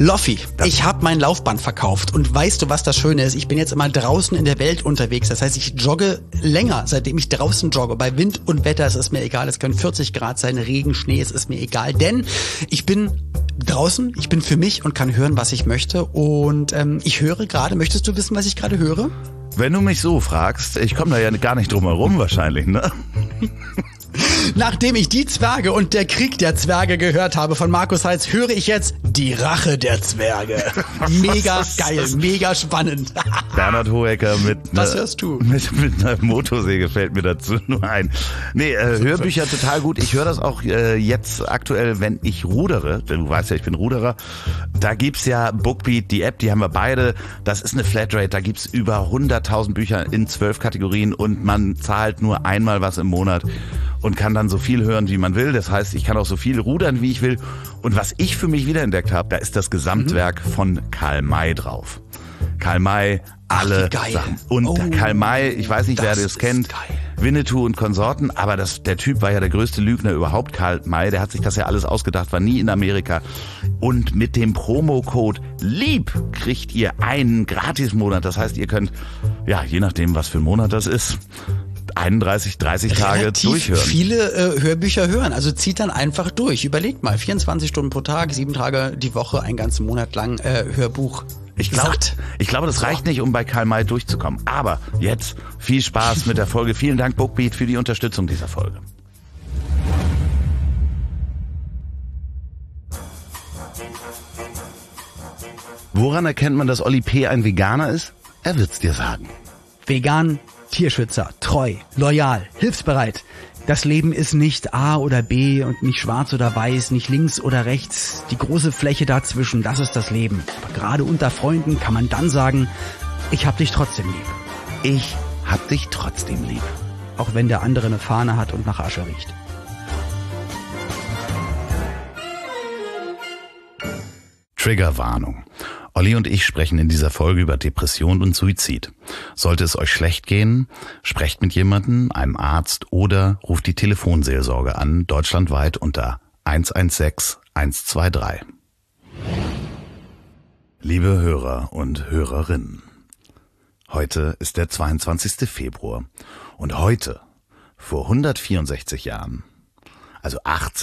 Loffi, ich habe mein Laufband verkauft und weißt du, was das Schöne ist? Ich bin jetzt immer draußen in der Welt unterwegs. Das heißt, ich jogge länger, seitdem ich draußen jogge. Bei Wind und Wetter ist es mir egal. Es können 40 Grad sein, Regen, Schnee, es ist mir egal. Denn ich bin draußen, ich bin für mich und kann hören, was ich möchte. Und ich höre gerade, möchtest du wissen, was ich gerade höre? Wenn du mich so fragst, ich komme da ja gar nicht drum herum wahrscheinlich, ne? Nachdem ich Die Zwerge und der Krieg der Zwerge gehört habe von Markus Heitz, höre ich jetzt Die Rache der Zwerge. Mega geil, mega spannend. Bernhard Hohecker mit Was hörst du? Mit einer Motorsäge fällt mir dazu nur ein. Nee, Hörbücher total gut. Ich höre das auch jetzt aktuell, wenn ich rudere. Denn du weißt ja, ich bin Ruderer. Da gibt's ja Bookbeat, die App, die haben wir beide. Das ist eine Flatrate. Da gibt's über 100.000 Bücher in 12 Kategorien und man zahlt nur einmal was im Monat und kann dann so viel hören, wie man will. Das heißt, ich kann auch so viel rudern, wie ich will. Und was ich für mich wiederentdeckt habe, da ist das Gesamtwerk von Karl May drauf. Karl May, alle Sachen. Und Karl May, ich weiß nicht, wer das kennt, Winnetou und Konsorten, aber der Typ war ja der größte Lügner überhaupt, Karl May. Der hat sich das ja alles ausgedacht, war nie in Amerika. Und mit dem Promocode LIEB kriegt ihr einen Gratismonat. Das heißt, ihr könnt, ja, je nachdem, was für ein Monat das ist, 31, 30 Tage durchhören. Viele Hörbücher hören, also zieht dann einfach durch. Überlegt mal, 24 Stunden pro Tag, 7 Tage die Woche, einen ganzen Monat lang Hörbuch. Ich glaube, das reicht nicht, um bei Karl May durchzukommen. Aber jetzt viel Spaß mit der Folge. Vielen Dank, Bookbeat, für die Unterstützung dieser Folge. Woran erkennt man, dass Olli P. ein Veganer ist? Er wird's dir sagen. Vegan, Tierschützer, treu, loyal, hilfsbereit. Das Leben ist nicht A oder B und nicht schwarz oder weiß, nicht links oder rechts. Die große Fläche dazwischen, das ist das Leben. Aber gerade unter Freunden kann man dann sagen, ich hab dich trotzdem lieb. Ich hab dich trotzdem lieb. Auch wenn der andere eine Fahne hat und nach Asche riecht. Triggerwarnung. Olli und ich sprechen in dieser Folge über Depression und Suizid. Sollte es euch schlecht gehen, sprecht mit jemandem, einem Arzt oder ruft die Telefonseelsorge an, deutschlandweit unter 116 123. Liebe Hörer und Hörerinnen, heute ist der 22. Februar und heute, vor 164 Jahren, also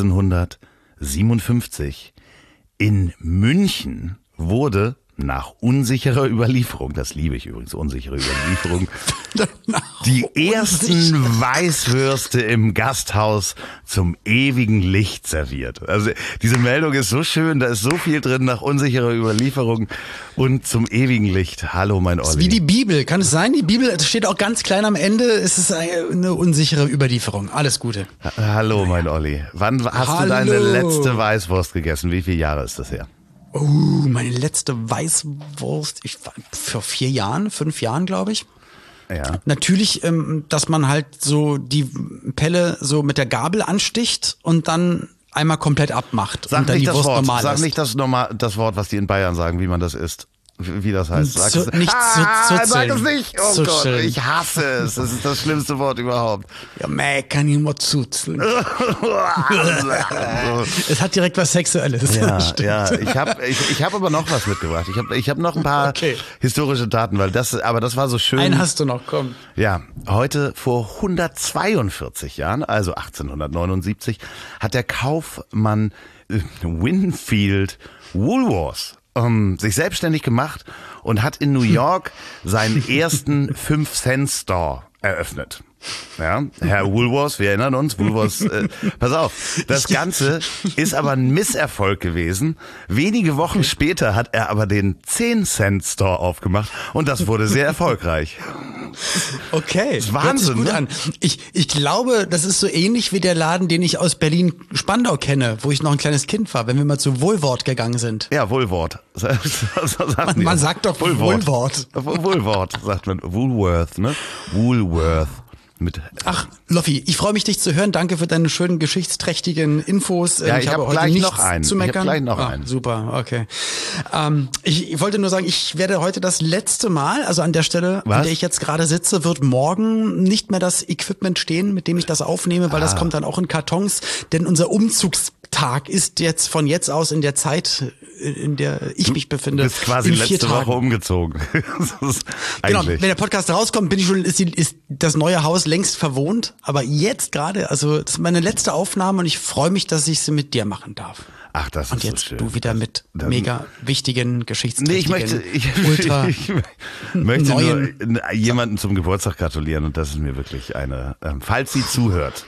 1857, in München wurde nach unsicherer Überlieferung, das liebe ich übrigens, unsichere Überlieferung, die ersten Weißwürste im Gasthaus zum ewigen Licht serviert. Also diese Meldung ist so schön, da ist so viel drin nach unsicherer Überlieferung und zum ewigen Licht. Hallo, mein Olli. Das ist wie die Bibel, kann es sein? Die Bibel steht auch ganz klein am Ende, es ist eine unsichere Überlieferung. Alles Gute. Hallo, mein Olli. Wann hast du deine letzte Weißwurst gegessen? Wie viele Jahre ist das her? Meine letzte Weißwurst, vor 5 Jahren, glaube ich. Ja. Natürlich, dass man halt so die Pelle so mit der Gabel ansticht und dann einmal komplett abmacht. Sag und dann nicht die das Wurst Wort, normal sag ist. nicht das Wort, was die in Bayern sagen, wie man das isst. Wie das heißt. Sag es nicht. Sag es nicht. Oh Gott, ich hasse es. Das ist das schlimmste Wort überhaupt. Ja, kann ich mal zuzeln. Es hat direkt was Sexuelles. Ja. Ich hab aber noch was mitgebracht. Ich hab noch ein paar historische Daten, weil das war so schön. Einen hast du noch, komm. Ja, heute vor 142 Jahren, also 1879, hat der Kaufmann Winfield Woolworths sich selbstständig gemacht und hat in New York seinen ersten 5-Cent-Store eröffnet. Ja, Herr Woolworths, wir erinnern uns, Woolworths, pass auf, das Ganze ist aber ein Misserfolg gewesen. Wenige Wochen später hat er aber den 10-Cent-Store aufgemacht und das wurde sehr erfolgreich. Okay, das ist Wahnsinn, gut ne? An. Ich glaube, das ist so ähnlich wie der Laden, den ich aus Berlin-Spandau kenne, wo ich noch ein kleines Kind war, wenn wir mal zu Woolworth gegangen sind. Ja, Woolworth. Man sagt doch Woolworth. Woolworth sagt man. Woolworth, ne? Woolworth. Ach, Loffi, ich freue mich, dich zu hören. Danke für deine schönen geschichtsträchtigen Infos. Ja, ich habe heute gleich nichts zu meckern. Ich habe gleich noch einen. Super, okay. Ich wollte nur sagen, ich werde heute das letzte Mal, also an der Stelle, an der ich jetzt gerade sitze, wird morgen nicht mehr das Equipment stehen, mit dem ich das aufnehme, weil das kommt dann auch in Kartons, denn unser Tag ist jetzt von jetzt aus in der Zeit, in der ich mich befinde. Du bist quasi in 4 letzte Tagen. Woche umgezogen. Das ist Genau, eigentlich. wenn der Podcast rauskommt, ist das neue Haus längst verwohnt. Aber jetzt gerade, also das ist meine letzte Aufnahme und ich freue mich, dass ich sie mit dir machen darf. Ach, das Und ist so jetzt schön. du wieder mit Dann- mega wichtigen, Nee, geschichtsträchtigen, ich ultra möchte neuen. nur jemanden zum Geburtstag gratulieren und das ist mir wirklich eine, falls sie zuhört.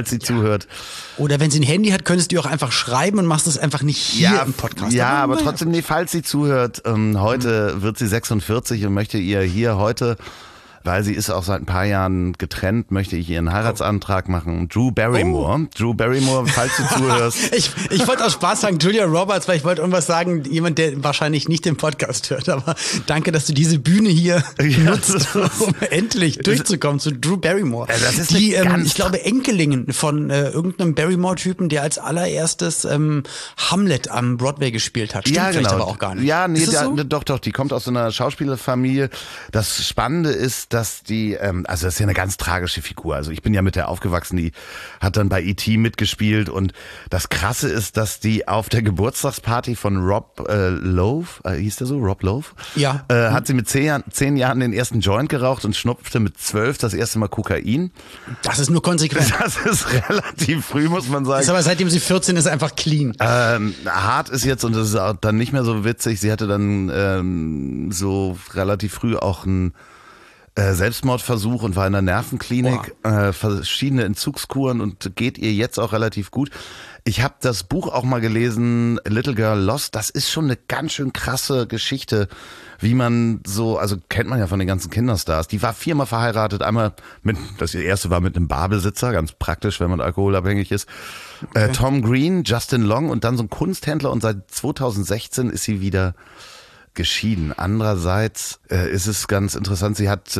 Oder wenn sie ein Handy hat, könntest du auch einfach schreiben und machst es einfach nicht hier im Podcast. Ja, aber naja. trotzdem, nee, falls sie zuhört, heute wird sie 46 und möchte ihr hier heute, weil sie ist auch seit ein paar Jahren getrennt, möchte ich ihren Heiratsantrag machen. Drew Barrymore. Drew Barrymore, falls du zuhörst. Ich wollte aus Spaß sagen Julia Roberts, weil ich wollte irgendwas sagen, jemand, der wahrscheinlich nicht den Podcast hört. Aber danke, dass du diese Bühne hier nutzt, um endlich durchzukommen zu Drew Barrymore. Ja, das ist die, eine ganz- ich glaube, Enkelin von irgendeinem Barrymore-Typen, der als allererstes Hamlet am Broadway gespielt hat. Stimmt vielleicht aber auch gar nicht. Ja, nee, Ist es so? doch, die kommt aus so einer Schauspielerfamilie. Das Spannende ist, dass die, also das ist ja eine ganz tragische Figur. Also ich bin ja mit der aufgewachsen, die hat dann bei E.T. mitgespielt und das Krasse ist, dass die auf der Geburtstagsparty von Rob Lowe, hieß der so, Rob Lowe? Ja. Hat sie mit 10 Jahren den ersten Joint geraucht und schnupfte mit 12 das erste Mal Kokain. Das ist nur konsequent. Das ist relativ früh, muss man sagen. Ist aber seitdem sie 14 ist, einfach clean. Hart ist jetzt, und das ist auch dann nicht mehr so witzig, sie hatte dann so relativ früh auch einen Selbstmordversuch und war in der Nervenklinik, verschiedene Entzugskuren und geht ihr jetzt auch relativ gut. Ich habe das Buch auch mal gelesen, Little Girl Lost, das ist schon eine ganz schön krasse Geschichte, wie man so, also kennt man ja von den ganzen Kinderstars, die war 4-mal verheiratet, einmal das erste war mit einem Barbesitzer, ganz praktisch, wenn man alkoholabhängig ist, Tom Green, Justin Long und dann so ein Kunsthändler und seit 2016 ist sie wieder geschieden. Andererseits ist es ganz interessant, sie hat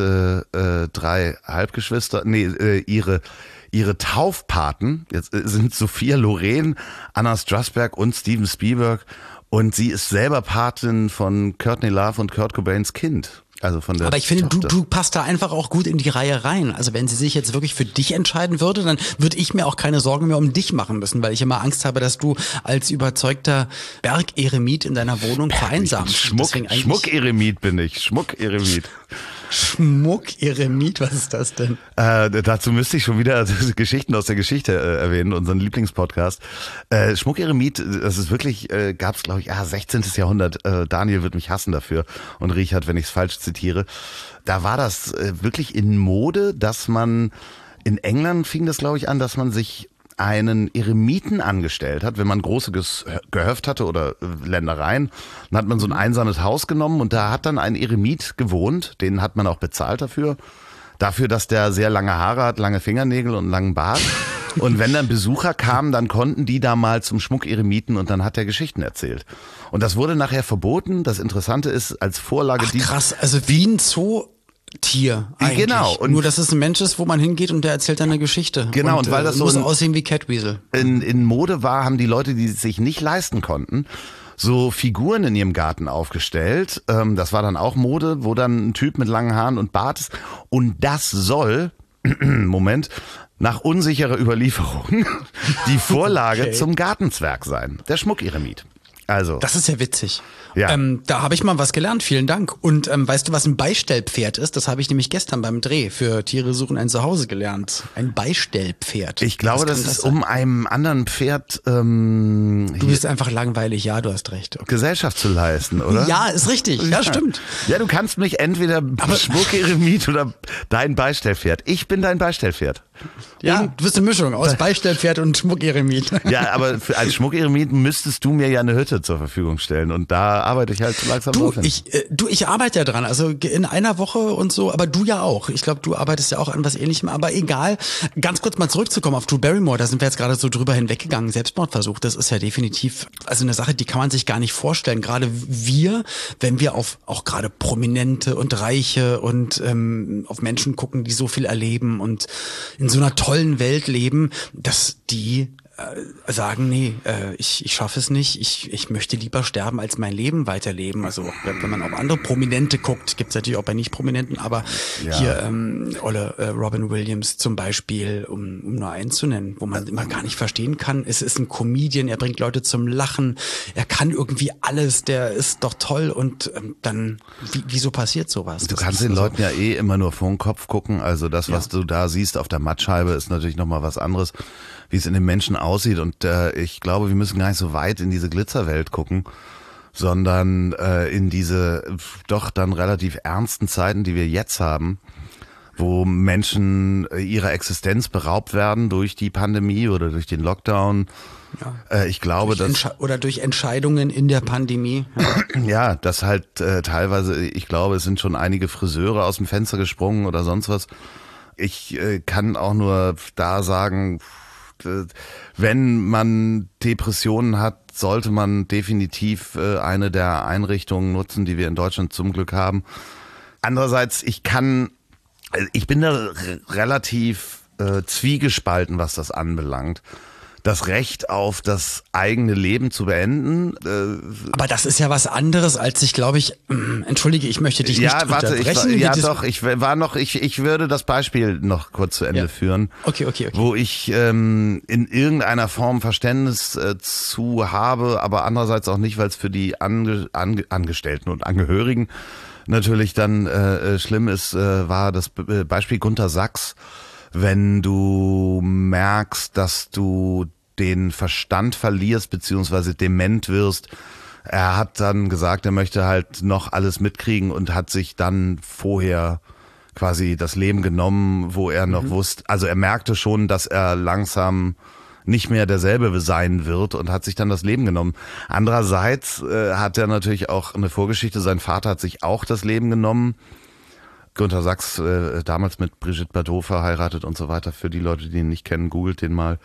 3 Halbgeschwister, ihre Taufpaten jetzt sind Sophia Loren, Anna Strasberg und Steven Spielberg und sie ist selber Patin von Courtney Love und Kurt Cobains Kind. Also von der Aber ich finde, Tochter. du passt da einfach auch gut in die Reihe rein. Also wenn sie sich jetzt wirklich für dich entscheiden würde, dann würde ich mir auch keine Sorgen mehr um dich machen müssen, weil ich immer Angst habe, dass du als überzeugter Bergeremit in deiner Wohnung vereinsamst. Schmuckeremit bin ich. Schmuckeremit. Schmuckeremit, was ist das denn? Dazu müsste ich schon wieder Geschichten aus der Geschichte erwähnen, unseren Lieblingspodcast. Schmuckeremit, das ist wirklich, gab es glaube ich, 16. Jahrhundert. Daniel wird mich hassen dafür und Richard, wenn ich es falsch zitiere. Da war das wirklich in Mode, dass man, in England fing das glaube ich an, dass man sich einen Eremiten angestellt hat, wenn man große Gehöft hatte oder Ländereien, dann hat man so ein einsames Haus genommen und da hat dann ein Eremit gewohnt, den hat man auch bezahlt dafür, dass der sehr lange Haare hat, lange Fingernägel und einen langen Bart. Und wenn dann Besucher kamen, dann konnten die da mal zum Schmuckeremiten und dann hat er Geschichten erzählt. Und das wurde nachher verboten. Das Interessante ist, als Vorlage... Ach, krass, also wie ein Tier eigentlich. Genau. Und nur, dass es ein Mensch ist, wo man hingeht und der erzählt dann eine Geschichte. Genau, und weil das so muss aussehen wie Catweasel. in Mode war, haben die Leute, die es sich nicht leisten konnten, so Figuren in ihrem Garten aufgestellt. Das war dann auch Mode, wo dann ein Typ mit langen Haaren und Bart ist. Und das soll, nach unsicherer Überlieferung, die Vorlage zum Gartenzwerg sein. Der Schmuckeremit. Also. Das ist ja witzig. Ja. Da habe ich mal was gelernt, vielen Dank. Und weißt du, was ein Beistellpferd ist? Das habe ich nämlich gestern beim Dreh für Tiere suchen ein Zuhause gelernt. Ein Beistellpferd. Ich glaube, das ist um einem anderen Pferd Du bist einfach langweilig, ja, du hast recht. Okay. Gesellschaft zu leisten, oder? Ja, ist richtig. Ja, stimmt. Ja, du kannst mich entweder Schmuckeremit oder dein Beistellpferd. Ich bin dein Beistellpferd. Ja, du bist eine Mischung aus Beistellpferd und Schmuckeremit. Ja, aber als Schmuckeremit müsstest du mir ja eine Hütte zur Verfügung stellen und da arbeite ich halt langsam drauf hin. Ich arbeite ja dran, also in einer Woche und so, aber du ja auch. Ich glaube, du arbeitest ja auch an was Ähnlichem, aber egal. Ganz kurz mal zurückzukommen auf Drew Barrymore, da sind wir jetzt gerade so drüber hinweggegangen. Selbstmordversuch, das ist ja definitiv also eine Sache, die kann man sich gar nicht vorstellen. Gerade wir, wenn wir auf auch gerade Prominente und Reiche und auf Menschen gucken, die so viel erleben und in so einer tollen Welt leben, dass die sagen, nee, ich schaffe es nicht, ich möchte lieber sterben, als mein Leben weiterleben. Also wenn man auf andere Prominente guckt, gibt's natürlich auch bei Nicht-Prominenten, aber hier Robin Williams zum Beispiel, um nur einen zu nennen, wo man immer gar nicht verstehen kann, es ist ein Comedian, er bringt Leute zum Lachen, er kann irgendwie alles, der ist doch toll und dann, wieso passiert sowas? Du kannst den Leuten ja immer nur vor den Kopf gucken, also das, was du da siehst auf der Mattscheibe, ist natürlich nochmal was anderes, wie es in den Menschen aussieht und ich glaube, wir müssen gar nicht so weit in diese Glitzerwelt gucken, sondern in diese doch dann relativ ernsten Zeiten, die wir jetzt haben, wo Menschen ihrer Existenz beraubt werden durch die Pandemie oder durch den Lockdown. Ja. Ich glaube, oder durch Entscheidungen in der Pandemie. Ja, das halt teilweise, ich glaube, es sind schon einige Friseure aus dem Fenster gesprungen oder sonst was. Ich kann auch nur da sagen, wenn man Depressionen hat, sollte man definitiv eine der Einrichtungen nutzen, die wir in Deutschland zum Glück haben. Andererseits, ich bin da relativ zwiegespalten, was das anbelangt. Das Recht auf das eigene Leben zu beenden. Aber das ist ja was anderes, als ich glaube ich, entschuldige, ich möchte dich nicht unterbrechen. Ich würde das Beispiel noch kurz zu Ende führen. Okay. Wo ich in irgendeiner Form Verständnis zu habe, aber andererseits auch nicht, weil es für die Angestellten und Angehörigen natürlich dann schlimm ist, war das Beispiel Gunter Sachs. Wenn du merkst, dass du den Verstand verlierst beziehungsweise dement wirst. Er hat dann gesagt, er möchte halt noch alles mitkriegen und hat sich dann vorher quasi das Leben genommen, wo er noch wusste, also er merkte schon, dass er langsam nicht mehr derselbe sein wird und hat sich dann das Leben genommen. Andererseits hat er natürlich auch eine Vorgeschichte, sein Vater hat sich auch das Leben genommen. Gunter Sachs, damals mit Brigitte Bardot verheiratet und so weiter. Für die Leute, die ihn nicht kennen, googelt den mal.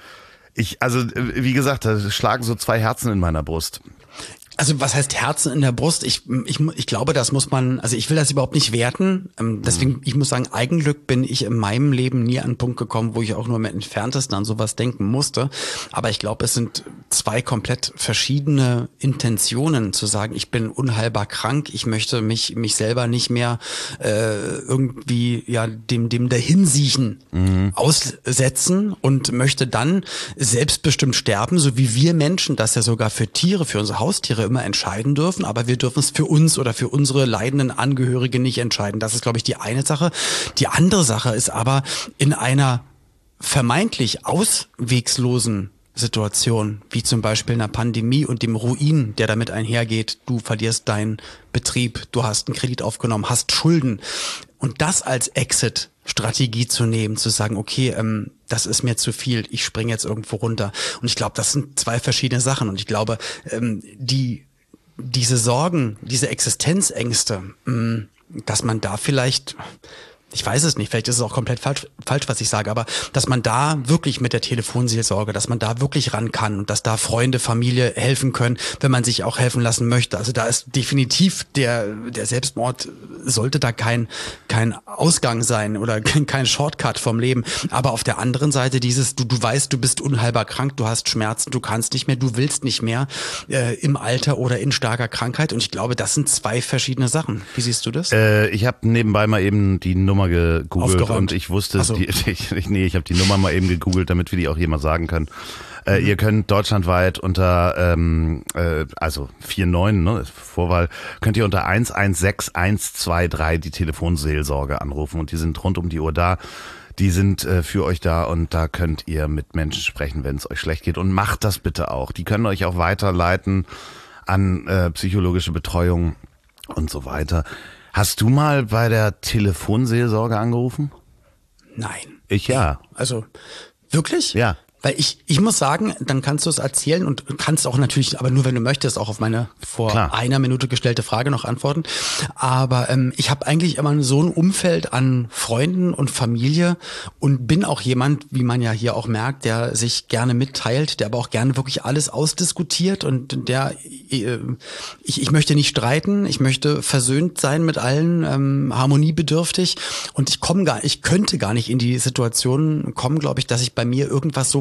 Wie gesagt, da schlagen so zwei Herzen in meiner Brust. Also was heißt Herzen in der Brust? Ich glaube, das muss man, also ich will das überhaupt nicht werten. Deswegen, ich muss sagen, Eigenglück bin ich in meinem Leben nie an einen Punkt gekommen, wo ich auch nur im Entferntesten an sowas denken musste. Aber ich glaube, es sind zwei komplett verschiedene Intentionen, zu sagen, ich bin unheilbar krank, ich möchte mich selber nicht mehr irgendwie dem Dahinsiechen aussetzen und möchte dann selbstbestimmt sterben, so wie wir Menschen das ja sogar für Tiere, für unsere Haustiere immer entscheiden dürfen, aber wir dürfen es für uns oder für unsere leidenden Angehörige nicht entscheiden. Das ist, glaube ich, die eine Sache. Die andere Sache ist aber, in einer vermeintlich auswegslosen Situation, wie zum Beispiel einer Pandemie und dem Ruin, der damit einhergeht, du verlierst deinen Betrieb, du hast einen Kredit aufgenommen, hast Schulden und das als Exit-Strategie zu nehmen, zu sagen, okay, das ist mir zu viel, ich springe jetzt irgendwo runter. Und ich glaube, das sind zwei verschiedene Sachen. Und ich glaube, diese Sorgen, diese Existenzängste, dass man da vielleicht, ich weiß es nicht, vielleicht ist es auch komplett falsch, was ich sage, aber dass man da wirklich mit der Telefonseelsorge, dass man da wirklich ran kann und dass da Freunde, Familie helfen können, wenn man sich auch helfen lassen möchte. Also da ist definitiv der Selbstmord sollte da kein Ausgang sein oder kein Shortcut vom Leben. Aber auf der anderen Seite dieses, du weißt, du bist unheilbar krank, du hast Schmerzen, du kannst nicht mehr, du willst nicht mehr im Alter oder in starker Krankheit. Und ich glaube, das sind zwei verschiedene Sachen. Wie siehst du das? Ich habe nebenbei mal eben die Nummer gegoogelt und ich wusste, ich habe die Nummer mal eben gegoogelt, damit wir die auch hier mal sagen können. Ihr könnt deutschlandweit unter, also 49, ne, Vorwahl, könnt ihr unter 116123 die Telefonseelsorge anrufen und die sind rund um die Uhr da. Die sind für euch da und da könnt ihr mit Menschen sprechen, wenn es euch schlecht geht und macht das bitte auch. Die können euch auch weiterleiten an psychologische Betreuung und so weiter. Hast du mal bei der Telefonseelsorge angerufen? Nein. Ja. Also, wirklich? Ja. Weil ich muss sagen, dann kannst du es erzählen und kannst auch natürlich, aber nur wenn du möchtest, auch auf meine vor einer Minute gestellte Frage noch antworten. Aber ich habe eigentlich immer so ein Umfeld an Freunden und Familie und bin auch jemand, wie man ja hier auch merkt, der sich gerne mitteilt, der aber auch gerne wirklich alles ausdiskutiert und der ich möchte nicht streiten, ich möchte versöhnt sein mit allen, harmoniebedürftig und ich könnte gar nicht in die Situation kommen, glaube ich, dass ich bei mir irgendwas so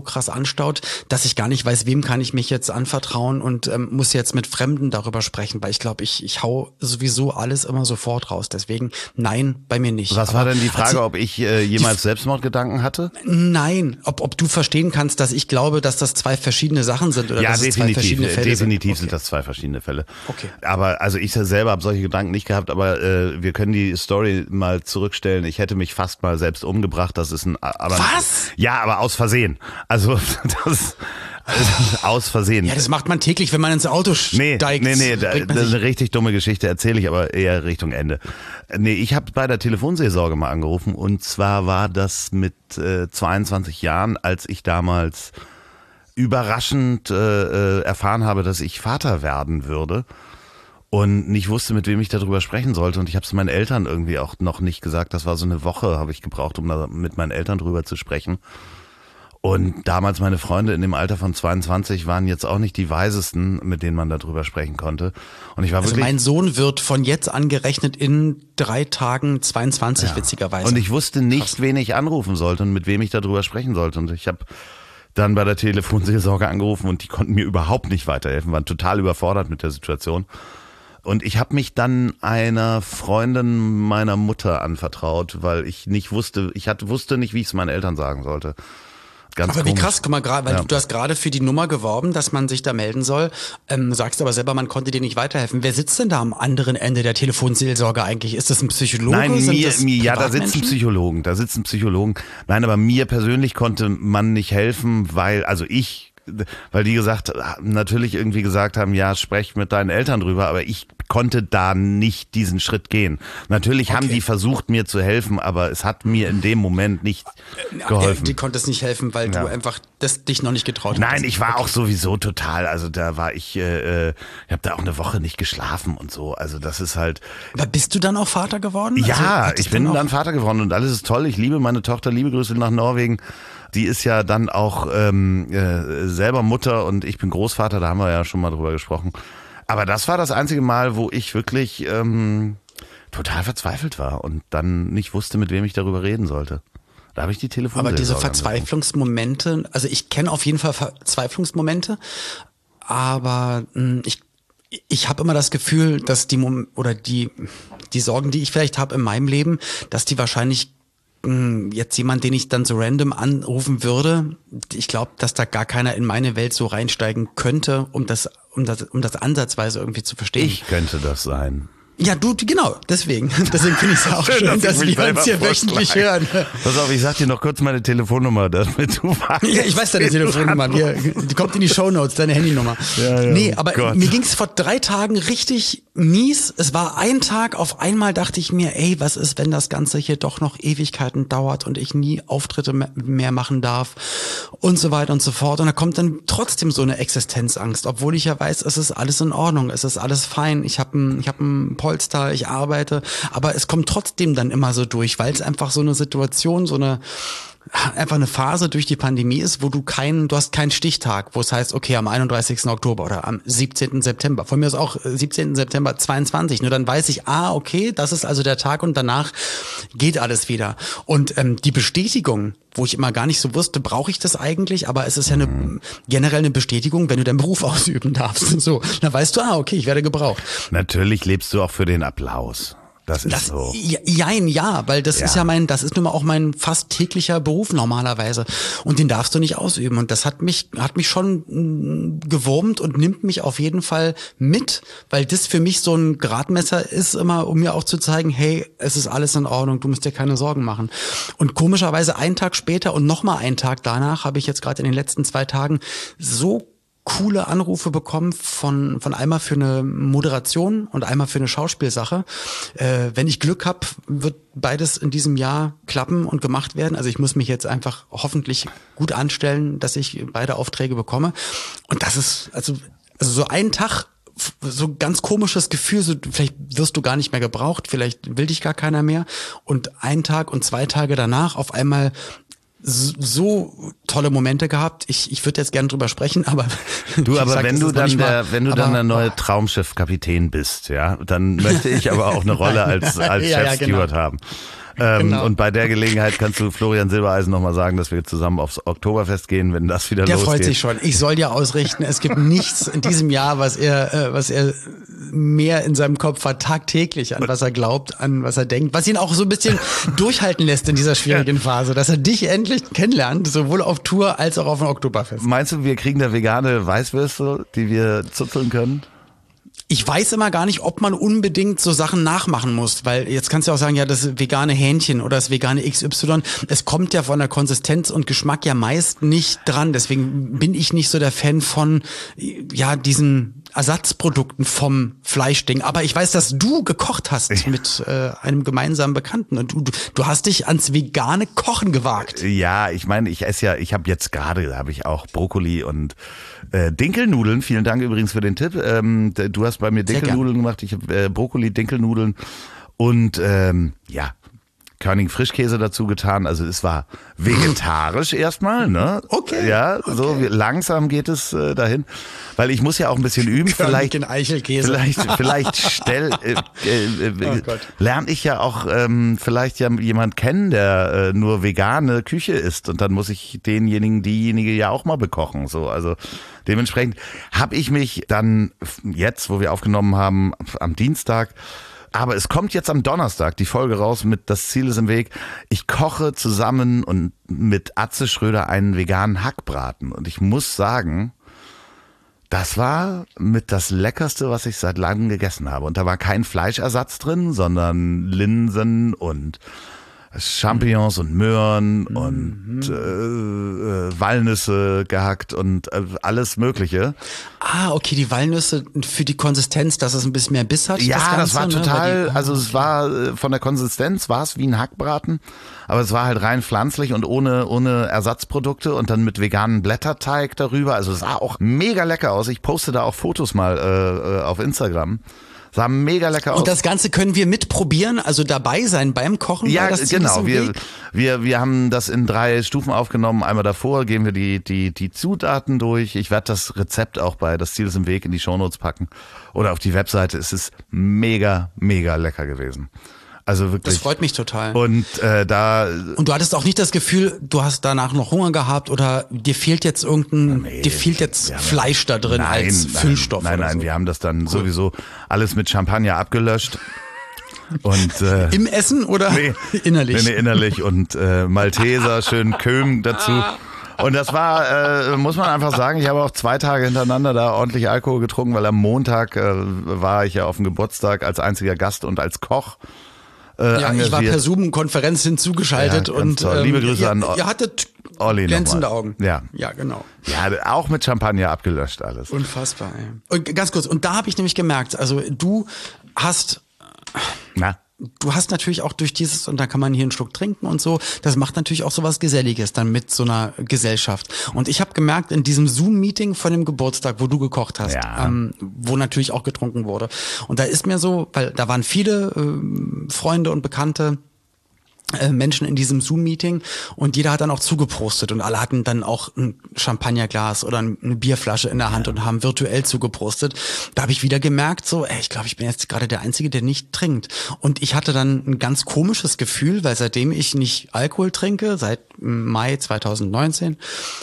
krass anstaut, dass ich gar nicht weiß, wem kann ich mich jetzt anvertrauen und muss jetzt mit Fremden darüber sprechen, weil ich glaube, ich hau sowieso alles immer sofort raus. Deswegen nein, bei mir nicht. Was war denn die Frage, ob ich jemals Selbstmordgedanken hatte? Nein, ob du verstehen kannst, dass ich glaube, dass das zwei verschiedene Sachen sind oder dass es zwei verschiedene Fälle definitiv sind. sind das zwei verschiedene Fälle. Okay. Aber also ich selber habe solche Gedanken nicht gehabt, aber wir können die Story mal zurückstellen. Ich hätte mich fast mal selbst umgebracht. Das ist Was? Ja, aber aus Versehen. Also das aus Versehen. Ja, das macht man täglich, wenn man ins Auto steigt. Nee, das ist eine richtig dumme Geschichte, erzähle ich aber eher Richtung Ende. Nee, ich habe bei der Telefonseelsorge mal angerufen und zwar war das mit 22 Jahren, als ich damals überraschend erfahren habe, dass ich Vater werden würde und nicht wusste, mit wem ich darüber sprechen sollte. Und ich habe es meinen Eltern irgendwie auch noch nicht gesagt. Das war so eine Woche, habe ich gebraucht, um da mit meinen Eltern drüber zu sprechen. Und damals meine Freunde in dem Alter von 22 waren jetzt auch nicht die weisesten, mit denen man darüber sprechen konnte. Und ich war also wirklich, mein Sohn wird von jetzt angerechnet in 3 Tagen 22, witzigerweise. Und ich wusste nicht, wen ich anrufen sollte und mit wem ich darüber sprechen sollte. Und ich habe dann bei der Telefonseelsorge angerufen und die konnten mir überhaupt nicht weiterhelfen, waren total überfordert mit der Situation. Und ich habe mich dann einer Freundin meiner Mutter anvertraut, weil ich nicht wusste, wusste nicht, wie ich es meinen Eltern sagen sollte. Ganz aber komisch. wie krass, guck mal, gerade, weil du hast gerade für die Nummer geworben, dass man sich da melden soll, sagst aber selber, man konnte dir nicht weiterhelfen. Wer sitzt denn da am anderen Ende der Telefonseelsorge eigentlich? Ist das ein Psychologe? Nein, ja, da sitzen Psychologen. Nein, aber mir persönlich konnte man nicht helfen, weil die natürlich irgendwie gesagt haben, ja, sprech mit deinen Eltern drüber, aber ich konnte da nicht diesen Schritt gehen. Natürlich haben die versucht, mir zu helfen, aber es hat mir in dem Moment nicht geholfen. Die konnte es nicht helfen, weil du einfach dich noch nicht getraut hast. Nein, ich war auch sowieso total, also da war ich habe da auch eine Woche nicht geschlafen und so, also das ist halt. Aber bist du dann auch Vater geworden? Ja, also, ich bin dann Vater geworden und alles ist toll, ich liebe meine Tochter, liebe Grüße nach Norwegen. Die ist ja dann auch selber Mutter und ich bin Großvater, da haben wir ja schon mal drüber gesprochen. Aber das war das einzige Mal, wo ich wirklich total verzweifelt war und dann nicht wusste, mit wem ich darüber reden sollte. Da habe ich die Telefonseelsorge. Aber diese Verzweiflungsmomente, also ich kenne auf jeden Fall Verzweiflungsmomente, aber ich habe immer das Gefühl, dass die Sorgen, die ich vielleicht habe in meinem Leben, dass die wahrscheinlich jetzt jemand, den ich dann so random anrufen würde, ich glaube, dass da gar keiner in meine Welt so reinsteigen könnte, um das ansatzweise irgendwie zu verstehen. Ich könnte das sein. Ja, genau, deswegen finde ich es auch schön, dass wir uns hier wöchentlich hören. Pass auf, ich sag dir noch kurz meine Telefonnummer, damit du weißt. Ja, ich weiß deine Telefonnummer, die kommt in die Shownotes, deine Handynummer. Ja, nee, aber Gott. Mir ging's vor 3 Tagen richtig mies. Es war ein Tag, auf einmal dachte ich mir, ey, was ist, wenn das Ganze hier doch noch Ewigkeiten dauert und ich nie Auftritte mehr machen darf und so weiter und so fort. Und da kommt dann trotzdem so eine Existenzangst, obwohl ich ja weiß, es ist alles in Ordnung, es ist alles fein, ich habe ein Polster, ich arbeite, aber es kommt trotzdem dann immer so durch, weil es einfach so eine Situation, einfach eine Phase durch die Pandemie ist, wo du hast keinen Stichtag, wo es heißt, okay, am 31. Oktober oder am 17. September. Von mir ist auch 17. September 22. Nur dann weiß ich, okay, das ist also der Tag und danach geht alles wieder. Und die Bestätigung, wo ich immer gar nicht so wusste, brauche ich das eigentlich? Aber es ist ja generell eine Bestätigung, wenn du deinen Beruf ausüben darfst. So, dann weißt du, okay, ich werde gebraucht. Natürlich lebst du auch für den Applaus. Das ist so. Ja, weil das ist das ist nun mal auch mein fast täglicher Beruf normalerweise. Und den darfst du nicht ausüben. Und das hat mich schon gewurmt und nimmt mich auf jeden Fall mit, weil das für mich so ein Gradmesser ist immer, um mir auch zu zeigen, hey, es ist alles in Ordnung, du musst dir keine Sorgen machen. Und komischerweise einen Tag später und nochmal einen Tag danach habe ich jetzt gerade in den letzten 2 Tagen so coole Anrufe bekommen von einmal für eine Moderation und einmal für eine Schauspielsache. Wenn ich Glück habe, wird beides in diesem Jahr klappen und gemacht werden. Also ich muss mich jetzt einfach hoffentlich gut anstellen, dass ich beide Aufträge bekomme. Und das ist also so ein Tag, so ganz komisches Gefühl, so vielleicht wirst du gar nicht mehr gebraucht, vielleicht will dich gar keiner mehr. Und 1 Tag und 2 Tage danach auf einmal so tolle Momente gehabt. Ich würde jetzt gerne drüber sprechen, aber wenn du dann der neue Traumschiff-Kapitän bist, ja, dann möchte ich aber auch eine Rolle als Chef-Steward haben. Genau. Und bei der Gelegenheit kannst du Florian Silbereisen nochmal sagen, dass wir zusammen aufs Oktoberfest gehen, wenn das wieder losgeht. Der freut sich schon. Ich soll dir ausrichten, es gibt nichts in diesem Jahr, was er mehr in seinem Kopf hat, tagtäglich, an was er glaubt, an was er denkt, was ihn auch so ein bisschen durchhalten lässt in dieser schwierigen Phase, dass er dich endlich kennenlernt, sowohl auf Tour als auch auf dem Oktoberfest. Meinst du, wir kriegen da vegane Weißwürste, die wir zuzeln können? Ich weiß immer gar nicht, ob man unbedingt so Sachen nachmachen muss, weil jetzt kannst du auch sagen, ja, das vegane Hähnchen oder das vegane XY, es kommt ja von der Konsistenz und Geschmack ja meist nicht dran. Deswegen bin ich nicht so der Fan von, ja, diesen Ersatzprodukten vom Fleischding. Aber ich weiß, dass du gekocht hast mit einem gemeinsamen Bekannten und du hast dich ans vegane Kochen gewagt. Ja, ich meine, ich habe jetzt gerade, auch Brokkoli und Dinkelnudeln. Vielen Dank übrigens für den Tipp. Du hast bei mir Dinkelnudeln gemacht, ich habe Brokkoli, Dinkelnudeln und Körnigen Frischkäse dazu getan. Also es war vegetarisch erstmal, ne? Okay. Ja, so langsam geht es dahin, weil ich muss ja auch ein bisschen üben. Körnigen Eichelkäse. Vielleicht lerne ich ja auch vielleicht ja jemand kennen, der nur vegane Küche isst und dann muss ich diejenige ja auch mal bekochen. So, also dementsprechend habe ich mich dann jetzt, wo wir aufgenommen haben, am Dienstag. Aber es kommt jetzt am Donnerstag die Folge raus mit Das Ziel ist im Weg. Ich koche zusammen und mit Atze Schröder einen veganen Hackbraten. Und ich muss sagen, das war mit das Leckerste, was ich seit langem gegessen habe. Und da war kein Fleischersatz drin, sondern Linsen und Champignons und Möhren und Walnüsse gehackt und alles Mögliche. Ah, okay, die Walnüsse für die Konsistenz, dass es ein bisschen mehr Biss hat. Ja, das war total, also es war von der Konsistenz war es wie ein Hackbraten, aber es war halt rein pflanzlich und ohne Ersatzprodukte und dann mit veganen Blätterteig darüber. Also es sah auch mega lecker aus. Ich poste da auch Fotos mal auf Instagram. Sah mega lecker aus. Und das Ganze können wir mitprobieren, also dabei sein beim Kochen? Ja, genau. Wir haben das in 3 Stufen aufgenommen. Einmal davor gehen wir die Zutaten durch. Ich werde das Rezept auch bei Das Ziel ist im Weg in die Shownotes packen oder auf die Webseite. Es ist mega, mega lecker gewesen. Also wirklich. Das freut mich total. Und Und du hattest auch nicht das Gefühl, du hast danach noch Hunger gehabt oder dir fehlt jetzt Fleisch da drin als Füllstoff? Nein, wir haben das dann sowieso alles mit Champagner abgelöscht. Und im Essen oder innerlich? Nee, innerlich und Malteser, schön Köhm dazu. Und das war, muss man einfach sagen, ich habe auch 2 Tage hintereinander da ordentlich Alkohol getrunken, weil am Montag war ich ja auf dem Geburtstag als einziger Gast und als Koch. Ich war per Zoom-Konferenz hinzugeschaltet und liebe Grüße an ihr hattet Olli glänzende Augen. Ja, genau. Ja, auch mit Champagner abgelöscht alles. Unfassbar. Ey. Und ganz kurz, und da habe ich nämlich gemerkt, also du hast natürlich auch durch dieses, und da kann man hier einen Schluck trinken und so, das macht natürlich auch so was Geselliges dann mit so einer Gesellschaft. Und ich habe gemerkt, in diesem Zoom-Meeting von dem Geburtstag, wo du gekocht hast, wo natürlich auch getrunken wurde. Und da ist mir so, weil da waren viele Freunde und Bekannte, Menschen in diesem Zoom-Meeting und jeder hat dann auch zugeprostet und alle hatten dann auch ein Champagnerglas oder eine Bierflasche in der Hand und haben virtuell zugeprostet. Da habe ich wieder gemerkt, ich glaube, ich bin jetzt gerade der Einzige, der nicht trinkt. Und ich hatte dann ein ganz komisches Gefühl, weil seitdem ich nicht Alkohol trinke, seit Mai 2019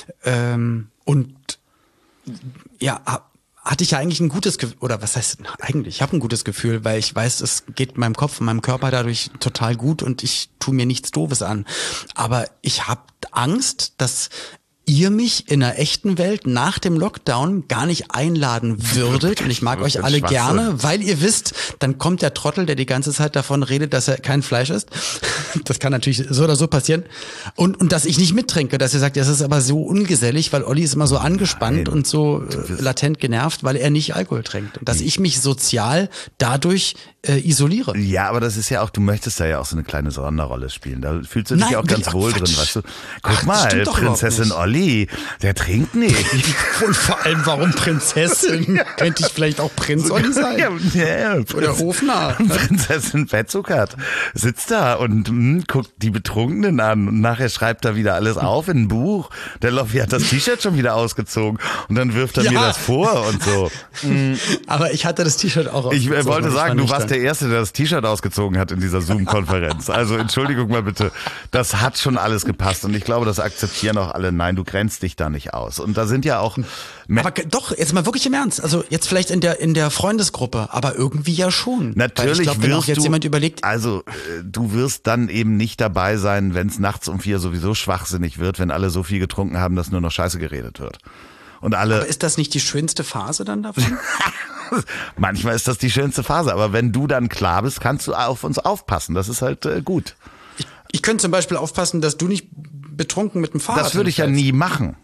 hatte ich ja eigentlich ein gutes Gefühl, oder was heißt eigentlich? Ich habe ein gutes Gefühl, weil ich weiß, es geht meinem Kopf und meinem Körper dadurch total gut und ich tue mir nichts Doofes an. Aber ich habe Angst, dass ihr mich in der echten Welt nach dem Lockdown gar nicht einladen würdet. Und ich mag euch alle gerne, weil ihr wisst, dann kommt der Trottel, der die ganze Zeit davon redet, dass er kein Fleisch isst. Das kann natürlich so oder so passieren. Und dass ich nicht mittrinke, dass ihr sagt, das ist aber so ungesellig, weil Olli ist immer so angespannt und so latent genervt, weil er nicht Alkohol trinkt. Und dass ich mich sozial dadurch isoliere. Ja, aber das ist ja auch, du möchtest da ja auch so eine kleine Sonderrolle spielen. Da fühlst du dich ja auch ganz wohl drin, weißt du. Guck mal, Prinzessin Olli, der trinkt nicht. Und vor allem, warum Prinzessin? Könnte ich vielleicht auch Prinz Olli sein? Ja, oder Hofnarr. Prinzessin Fettzuckert sitzt da und guckt die Betrunkenen an und nachher schreibt er wieder alles auf in ein Buch. Der Loffi hat das T-Shirt schon wieder ausgezogen und dann wirft er mir das vor und so. Aber ich hatte das T-Shirt auch ausgezogen. Ich wollte sagen, du warst der Erste, der das T-Shirt ausgezogen hat in dieser Zoom-Konferenz. Also Entschuldigung mal bitte, das hat schon alles gepasst und ich glaube, das akzeptieren auch alle. Nein, du grenzt dich da nicht aus. Und da sind ja auch... Aber doch, jetzt mal wirklich im Ernst. Also jetzt vielleicht in der Freundesgruppe, aber irgendwie ja schon. Natürlich. Weil ich glaube, wenn auch jetzt jemand überlegt... Also du wirst dann eben nicht dabei sein, wenn es nachts um 4 sowieso schwachsinnig wird, wenn alle so viel getrunken haben, dass nur noch Scheiße geredet wird. Und alle. Aber ist das nicht die schönste Phase dann davon? Manchmal ist das die schönste Phase, aber wenn du dann klar bist, kannst du auf uns aufpassen. Das ist halt gut. Ich könnte zum Beispiel aufpassen, dass du nicht betrunken mit dem Fahrrad Das würde ich ja nie machen.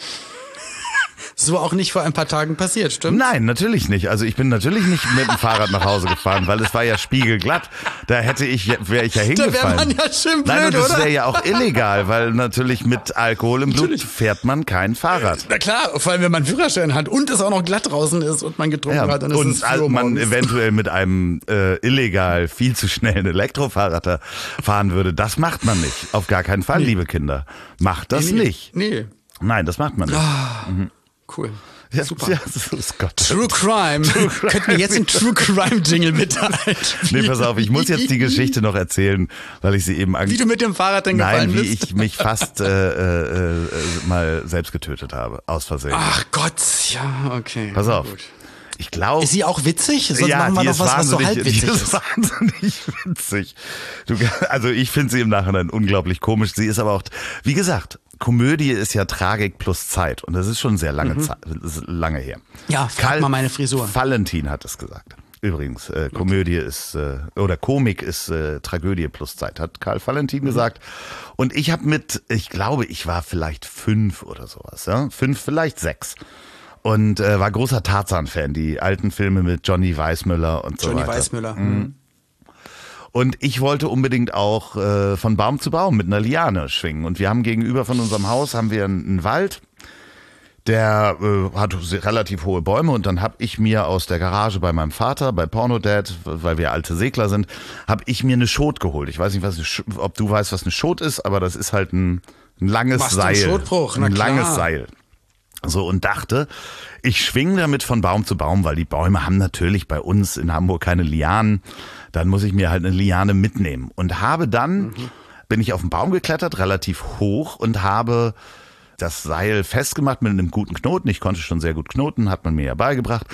So auch nicht vor ein paar Tagen passiert, stimmt? Nein, natürlich nicht. Also ich bin natürlich nicht mit dem Fahrrad nach Hause gefahren, weil es war ja spiegelglatt. Da wäre ich ja hingefallen. Da wäre man ja schön blöd, Nein, und das oder? wäre ja auch illegal, weil natürlich mit Alkohol im Blut fährt man kein Fahrrad. Na klar, vor allem wenn man einen Führerschein hat und es auch noch glatt draußen ist und man getrunken hat. Dann ist und es früh man morgens. eventuell mit einem illegal viel zu schnellen Elektrofahrrad da fahren würde. Das macht man nicht. Auf gar keinen Fall, liebe Kinder. Macht das nicht. Nee. Nein, das macht man nicht. Cool. Ja, Super. Ja, das ist Gott. True Crime. Könnten wir jetzt einen True Crime Jingle bitte einspielen? Nee, pass auf, ich muss jetzt die Geschichte noch erzählen, weil ich sie eben Wie du mit dem Fahrrad denn gefallen Nein, wie bist? ich mich fast mal selbst getötet habe, aus Versehen. Ach Gott, ja, okay. Pass auf. Gut. Ich glaube. Ist sie auch witzig? Sonst ja, machen wir die doch ist was so wahnsinnig, halbwitzig die ist wahnsinnig witzig. Also ich finde sie im Nachhinein unglaublich komisch. Sie ist aber auch, wie gesagt, Komödie ist ja Tragik plus Zeit und das ist schon sehr lange Zeit, lange her. Ja, frag mal meine Frisur. Valentin hat es gesagt. Übrigens, Komödie ist oder Komik ist Tragödie plus Zeit, hat Karl Valentin gesagt. Und ich habe ich glaube, ich war vielleicht 5 oder sowas, ja, 5, vielleicht 6. Und war großer Tarzan-Fan, die alten Filme mit Johnny Weissmuller und so weiter. Johnny Weissmuller. Und ich wollte unbedingt auch von Baum zu Baum mit einer Liane schwingen. Und wir haben gegenüber von unserem Haus haben wir einen Wald, der hat relativ hohe Bäume. Und dann habe ich mir aus der Garage bei meinem Vater, bei Pornodad, weil wir alte Segler sind, habe ich mir eine Schot geholt. Ich weiß nicht, ob du weißt, was eine Schot ist, aber das ist halt ein langes Seil. Ein Schotbruch, na klar. Langes Seil. So, und dachte, ich schwinge damit von Baum zu Baum, weil die Bäume haben natürlich bei uns in Hamburg keine Lianen. Dann muss ich mir halt eine Liane mitnehmen. Und habe dann, bin ich auf den Baum geklettert, relativ hoch und habe das Seil festgemacht mit einem guten Knoten. Ich konnte schon sehr gut knoten, hat man mir ja beigebracht.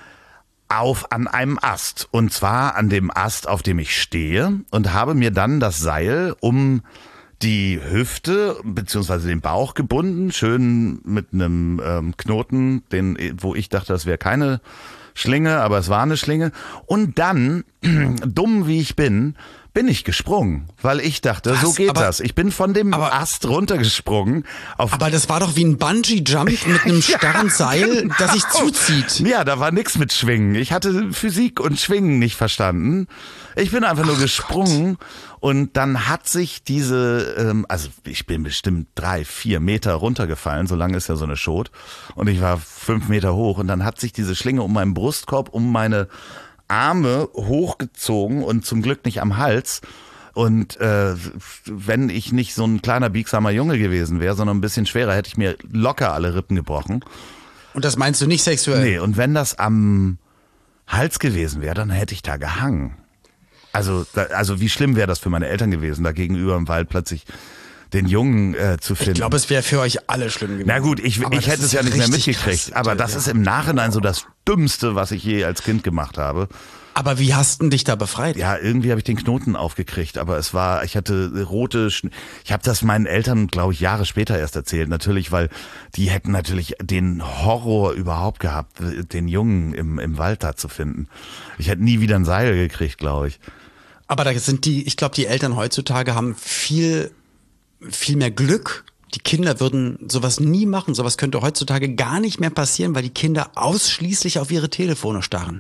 An einem Ast. Und zwar an dem Ast, auf dem ich stehe. Und habe mir dann das Seil um die Hüfte beziehungsweise den Bauch gebunden, schön mit einem Knoten, wo ich dachte, das wäre keine Schlinge, aber es war eine Schlinge. Und dann, dumm wie ich bin ich gesprungen, weil ich dachte, so geht das. Ich bin von dem Ast runtergesprungen. Aber das war doch wie ein Bungee-Jump mit einem starren Seil, das sich zuzieht. Ja, da war nix mit Schwingen. Ich hatte Physik und Schwingen nicht verstanden. Ich bin einfach nur gesprungen und dann hat sich also ich bin bestimmt 3-4 Meter runtergefallen, so lang ist ja so eine Schot. Und ich war 5 Meter hoch und dann hat sich diese Schlinge um meinen Brustkorb, um meine Arme hochgezogen und zum Glück nicht am Hals. Und wenn ich nicht so ein kleiner biegsamer Junge gewesen wäre, sondern ein bisschen schwerer, hätte ich mir locker alle Rippen gebrochen. Und das meinst du nicht sexuell? Nee, und wenn das am Hals gewesen wäre, dann hätte ich da gehangen. Also wie schlimm wäre das für meine Eltern gewesen, da gegenüber im Wald plötzlich den Jungen zu finden. Ich glaube, es wäre für euch alle schlimm gewesen. Na gut, ich hätte es ja nicht mehr mitgekriegt. Krass, aber das ist im Nachhinein so das Dümmste, was ich je als Kind gemacht habe. Aber wie hast du dich da befreit? Ja, irgendwie habe ich den Knoten aufgekriegt, aber ich hatte ich habe das meinen Eltern, glaube ich, Jahre später erst erzählt, natürlich, weil die hätten natürlich den Horror überhaupt gehabt, den Jungen im Wald da zu finden. Ich hätte nie wieder ein Seil gekriegt, glaube ich. Aber da sind ich glaube, die Eltern heutzutage haben viel mehr Glück. Die Kinder würden sowas nie machen. Sowas könnte heutzutage gar nicht mehr passieren, weil die Kinder ausschließlich auf ihre Telefone starren.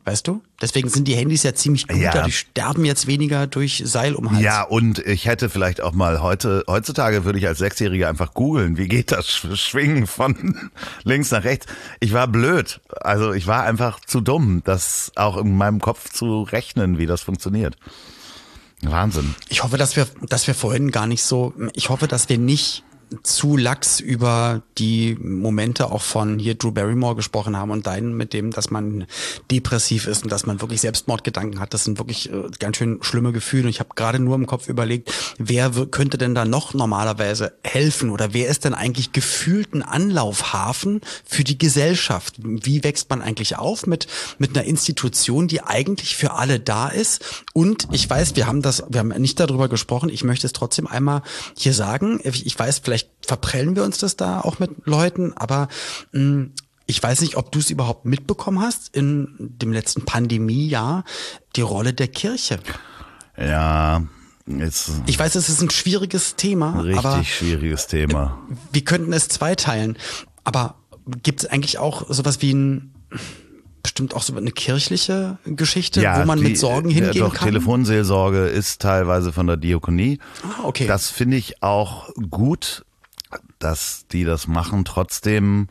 weißt du? Deswegen sind die Handys ja ziemlich gut, die sterben jetzt weniger durch Seil um den Hals. Ja, und ich hätte vielleicht auch mal heutzutage würde ich als Sechsjähriger einfach googeln, wie geht das Schwingen von links nach rechts. Ich war blöd, also ich war einfach zu dumm, das auch in meinem Kopf zu rechnen, wie das funktioniert. Wahnsinn. Ich hoffe, dass wir vorhin gar nicht so, ich hoffe, dass wir nicht zu lax über die Momente auch von hier Drew Barrymore gesprochen haben und deinen mit dem, dass man depressiv ist und dass man wirklich Selbstmordgedanken hat. Das sind wirklich ganz schön schlimme Gefühle. Und ich habe gerade nur im Kopf überlegt, wer könnte denn da noch normalerweise helfen oder wer ist denn eigentlich gefühlt ein Anlaufhafen für die Gesellschaft? Wie wächst man eigentlich auf mit einer Institution, die eigentlich für alle da ist? Und ich weiß, wir haben nicht darüber gesprochen. Ich möchte es trotzdem einmal hier sagen. Ich weiß, vielleicht verprellen wir uns das da auch mit Leuten, aber ich weiß nicht, ob du es überhaupt mitbekommen hast in dem letzten Pandemiejahr, die Rolle der Kirche. Ja, ich weiß, es ist ein schwieriges Thema. Richtig schwieriges Thema. Wir könnten es zweiteilen, aber gibt es eigentlich auch sowas wie bestimmt auch so eine kirchliche Geschichte, wo man mit Sorgen hingehen kann? Telefonseelsorge ist teilweise von der Diakonie. Ah, okay. Das finde ich auch gut, dass die das machen. Trotzdem,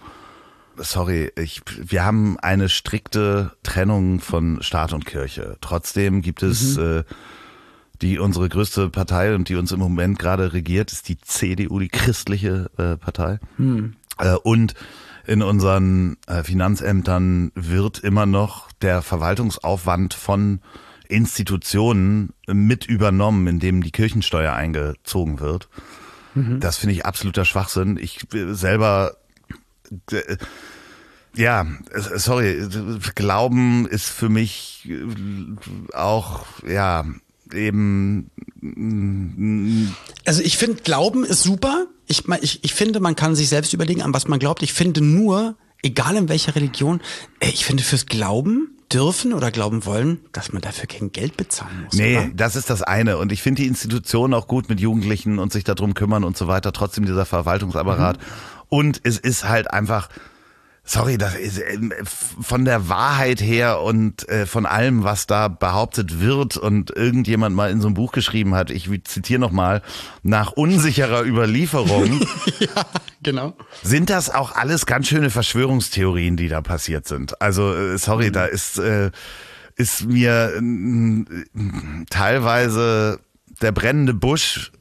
wir haben eine strikte Trennung von Staat und Kirche. Trotzdem gibt es unsere größte Partei und die uns im Moment gerade regiert, ist die CDU, die christliche Partei. Und in unseren Finanzämtern wird immer noch der Verwaltungsaufwand von Institutionen mit übernommen, indem die Kirchensteuer eingezogen wird. Das finde ich absoluter Schwachsinn. Ich selber, Glauben ist für mich auch, eben. Also ich finde, Glauben ist super. Ich finde, man kann sich selbst überlegen, an was man glaubt. Ich finde nur, egal in welcher Religion, ich finde fürs Glauben dürfen oder glauben wollen, dass man dafür kein Geld bezahlen muss. Nee, oder? Das ist das eine. Und ich finde die Institutionen auch gut mit Jugendlichen und sich darum kümmern und so weiter. Trotzdem dieser Verwaltungsapparat. Und es ist halt einfach, das ist von der Wahrheit her und von allem, was da behauptet wird und irgendjemand mal in so einem Buch geschrieben hat, ich zitiere nochmal, nach unsicherer Überlieferung, ja, genau, sind das auch alles ganz schöne Verschwörungstheorien, die da passiert sind. Also da ist mir teilweise der brennende Busch.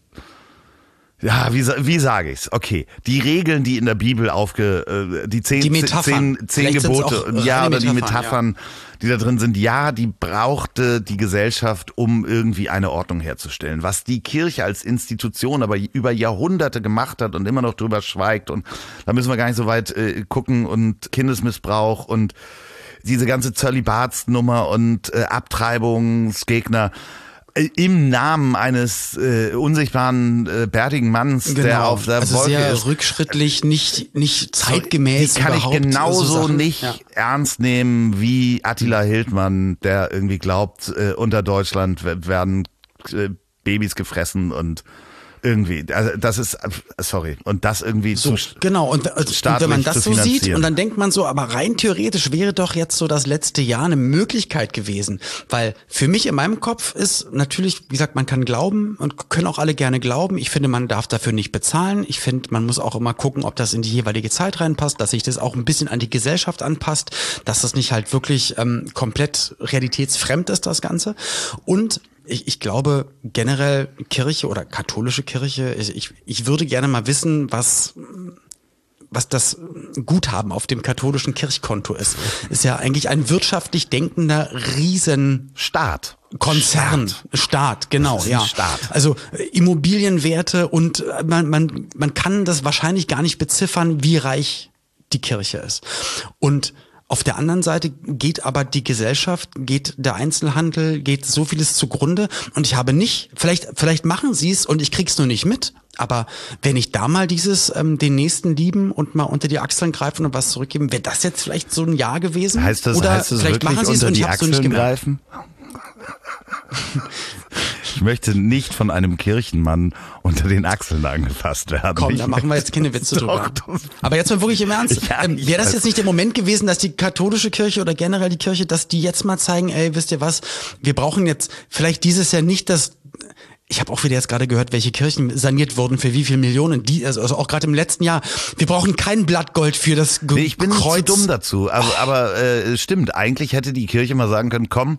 Ja, wie sage ich's? Okay, die Regeln, die in der Bibel die zehn Gebote, oder die Metaphern, die da drin sind, die brauchte die Gesellschaft, um irgendwie eine Ordnung herzustellen. Was die Kirche als Institution aber über Jahrhunderte gemacht hat und immer noch drüber schweigt, und da müssen wir gar nicht so weit gucken, und Kindesmissbrauch und diese ganze Zölibatsnummer und Abtreibungsgegner. Im Namen eines unsichtbaren, bärtigen Manns, der auf der Wolke sehr ist. Rückschrittlich, nicht zeitgemäß. Die kann ich genauso nicht ernst nehmen wie Attila Hildmann, der irgendwie glaubt, unter Deutschland werden Babys gefressen und irgendwie, also das ist, und das irgendwie so, genau, und wenn man das so sieht, und dann denkt man so, aber rein theoretisch wäre doch jetzt so das letzte Jahr eine Möglichkeit gewesen, weil für mich in meinem Kopf ist natürlich, wie gesagt, man kann glauben und können auch alle gerne glauben. Ich finde, man darf dafür nicht bezahlen. Ich finde, man muss auch immer gucken, ob das in die jeweilige Zeit reinpasst, dass sich das auch ein bisschen an die Gesellschaft anpasst, dass das nicht halt wirklich komplett realitätsfremd ist, das Ganze. Und ich glaube generell Kirche oder katholische Kirche, ich würde gerne mal wissen, was das Guthaben auf dem katholischen Kirchkonto ist. Ist ja eigentlich ein wirtschaftlich denkender Riesenstaat. Konzern, Staat, genau, ja. Staat. Also Immobilienwerte, und man kann das wahrscheinlich gar nicht beziffern, wie reich die Kirche ist. Und auf der anderen Seite geht aber die Gesellschaft, geht der Einzelhandel, geht so vieles zugrunde, und ich habe nicht, vielleicht machen sie es und ich krieg's nur nicht mit, aber wenn ich da mal den Nächsten lieben und mal unter die Achseln greifen und was zurückgeben, wäre das jetzt vielleicht so ein Jahr gewesen? Heißt das vielleicht wirklich machen sie es unter und die ich hab's so nicht Achseln gemerkt. greifen? Ich möchte nicht von einem Kirchenmann unter den Achseln angefasst werden. Komm, da machen wir jetzt keine Witze drüber. Aber jetzt mal wirklich im Ernst. Ja, wäre das jetzt nicht der Moment gewesen, dass die katholische Kirche oder generell die Kirche, dass die jetzt mal zeigen, ey, wisst ihr was, wir brauchen jetzt vielleicht dieses Jahr nicht das... Ich habe auch wieder jetzt gerade gehört, welche Kirchen saniert wurden, für wie viel Millionen. Also auch gerade im letzten Jahr. Wir brauchen kein Blattgold für das Kreuz. Nee, ich bin nicht zu dumm dazu. Aber stimmt, eigentlich hätte die Kirche mal sagen können, komm,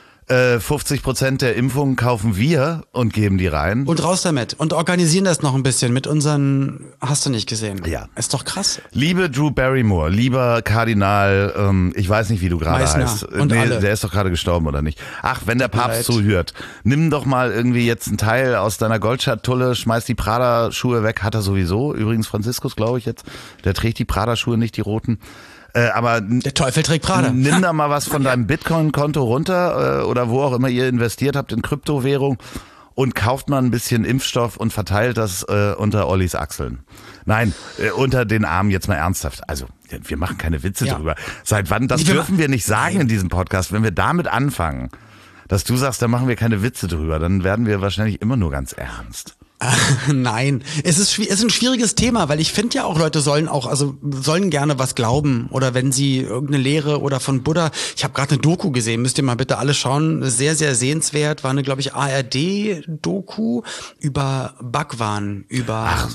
50% der Impfungen kaufen wir und geben die rein. Und raus damit. Und organisieren das noch ein bisschen mit unseren, hast du nicht gesehen. Ja. Ist doch krass. Liebe Drew Barrymore, lieber Kardinal, ich weiß nicht, wie du gerade Meißner heißt. und alle. Der ist doch gerade gestorben, oder nicht? Ach, wenn der Papst so hört, nimm doch mal irgendwie jetzt einen Teil aus deiner Goldschatulle, schmeiß die Prada-Schuhe weg, hat er sowieso. Übrigens Franziskus, glaube ich jetzt, der trägt die Prada-Schuhe, nicht die roten. Aber der Teufel trägt Prada. Nimm da mal was von deinem Bitcoin-Konto runter oder wo auch immer ihr investiert habt in Kryptowährung und kauft mal ein bisschen Impfstoff und verteilt das unter Ollis Achseln. Nein, unter den Armen jetzt mal ernsthaft. Also, wir machen keine Witze drüber. Seit wann? Das dürfen wir nicht sagen in diesem Podcast. Wenn wir damit anfangen, dass du sagst, da machen wir keine Witze drüber, dann werden wir wahrscheinlich immer nur ganz ernst. Nein, es ist ein schwieriges Thema, weil ich finde ja auch Leute sollen gerne was glauben oder wenn sie irgendeine Lehre oder von Buddha. Ich habe gerade eine Doku gesehen, müsst ihr mal bitte alle schauen, sehr, sehr sehenswert, war eine, glaube ich, ARD-Doku über Bhagwan, über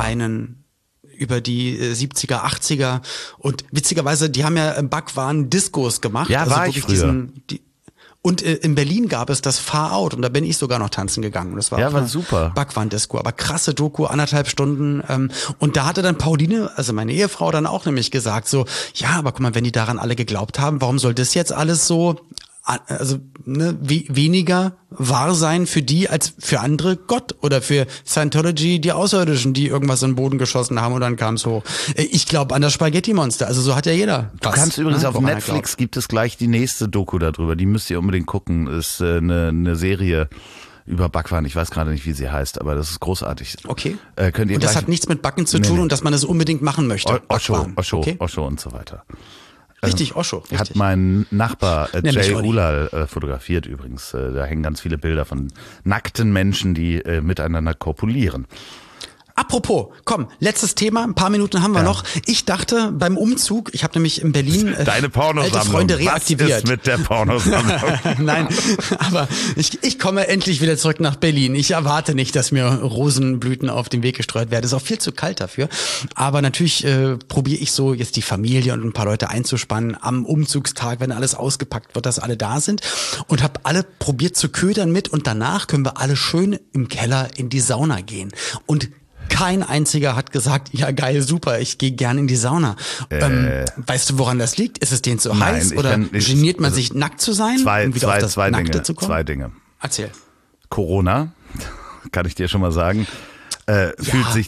über die 70er, 80er und witzigerweise, die haben ja Bhagwan-Diskos gemacht. Ja, war ich früher. Und in Berlin gab es das Far Out und da bin ich sogar noch tanzen gegangen. Das war war super. Bhagwan-Disco, aber krasse Doku, 1,5 Stunden. Und da hatte dann Pauline, also meine Ehefrau, dann auch nämlich gesagt so, ja, aber guck mal, wenn die daran alle geglaubt haben, warum soll das jetzt alles so, also weniger wahr sein für die als für andere Gott oder für Scientology die Außerirdischen, die irgendwas in den Boden geschossen haben und dann kam es hoch. Ich glaube an das Spaghetti-Monster, also so hat ja jeder. Du kannst übrigens auf Netflix gibt es gleich die nächste Doku darüber, die müsst ihr unbedingt gucken, ist eine Serie über Bhagwan, ich weiß gerade nicht, wie sie heißt, aber das ist großartig. Okay. Könnt ihr und das hat nichts mit Backen zu tun und dass man das unbedingt machen möchte. Osho und so weiter. Richtig, Osho. Richtig. Hat mein Nachbar Jay Ulal fotografiert übrigens. Da hängen ganz viele Bilder von nackten Menschen, die miteinander kopulieren. Apropos, komm, letztes Thema, ein paar Minuten haben wir noch. Ich dachte beim Umzug, ich habe nämlich in Berlin Deine Pornosammlung. alte Freunde reaktiviert. Was ist mit der Pornosammlung? Nein, aber ich komme endlich wieder zurück nach Berlin. Ich erwarte nicht, dass mir Rosenblüten auf den Weg gestreut werden. Es ist auch viel zu kalt dafür. Aber natürlich probiere ich so jetzt die Familie und ein paar Leute einzuspannen am Umzugstag, wenn alles ausgepackt wird, dass alle da sind. Und habe alle probiert zu ködern mit und danach können wir alle schön im Keller in die Sauna gehen. Und kein einziger hat gesagt, ja geil, super, ich gehe gern in die Sauna. Weißt du, woran das liegt? Ist es denen zu heiß oder geniert man sich nackt zu sein? Zwei Nackte zu kommen? Zwei Dinge. Erzähl. Corona, kann ich dir schon mal sagen. Fühlt sich